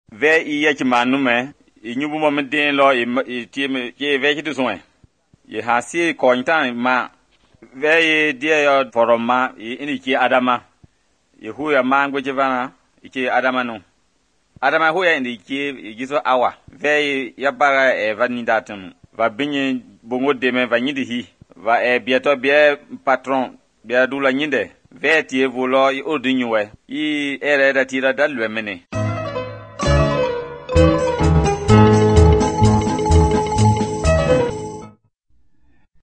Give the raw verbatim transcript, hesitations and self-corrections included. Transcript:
ve i ya chimanu me i nyubu mo mden lo i ti me ke ve chi so ye ha si ko ntan ma ve ye die yo foroma i ki adama ye hu ya mangu jivana i ki adama no adama hu ya ndi ki giso awa ve ya bara e vanidatun va binye bongo de me va nyidi hi va e bieto bie patron bia dula nyinde ve ti evolo i odinwe i ere da tira dalwe mene